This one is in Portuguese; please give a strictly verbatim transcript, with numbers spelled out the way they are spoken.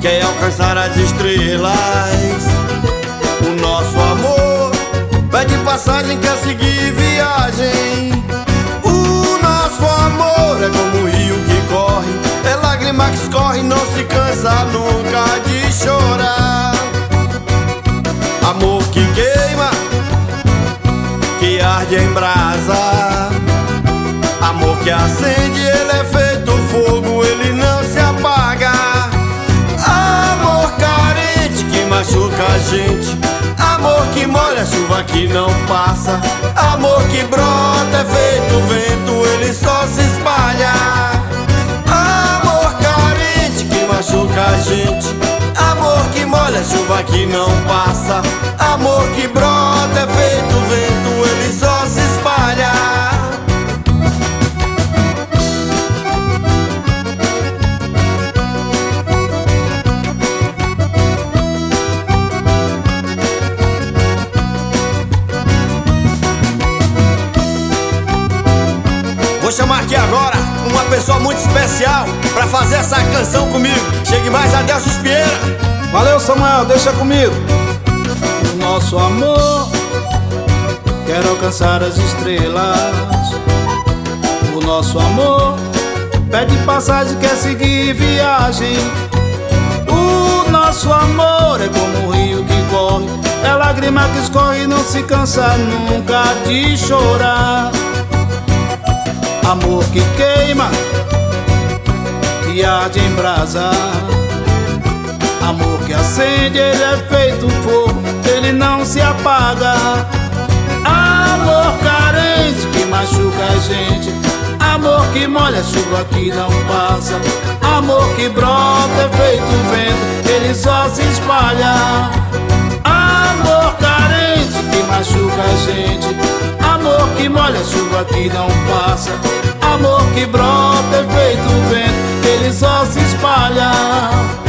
quer alcançar as estrelas. O nosso amor pede passagem, quer seguir viagem. O nosso amor é como o rio que corre, é lágrima que escorre, não se cansa nunca de chorar. Amor que queima, que arde em brasa. Amor que acende, ele é feito fogo, ele não se apaga. Amor carente que machuca a gente, amor que molha a chuva que não passa. Amor que brota, é feito vento, ele só se espalha. Amor carente que machuca a gente, amor que molha a chuva que não passa. Amor que brota, é feito vento, ele só se espalha. Vou chamar aqui agora uma pessoa muito especial pra fazer essa canção comigo. Chegue mais, Adelson Espieira. Valeu, Samuel, deixa comigo. O nosso amor quer alcançar as estrelas. O nosso amor pede passagem, quer seguir viagem. O nosso amor é como o rio que corre, é lágrima que escorre e não se cansa nunca de chorar. Amor que queima, que arde em brasa. Amor que acende, ele é feito fogo, ele não se apaga. Amor carente que machuca a gente, amor que molha a chuva que não passa. Amor que brota, é feito vento, ele só se espalha. Amor carente que machuca a gente, amor que molha a chuva que não passa. Amor que brota, é feito vento, ele só se espalha.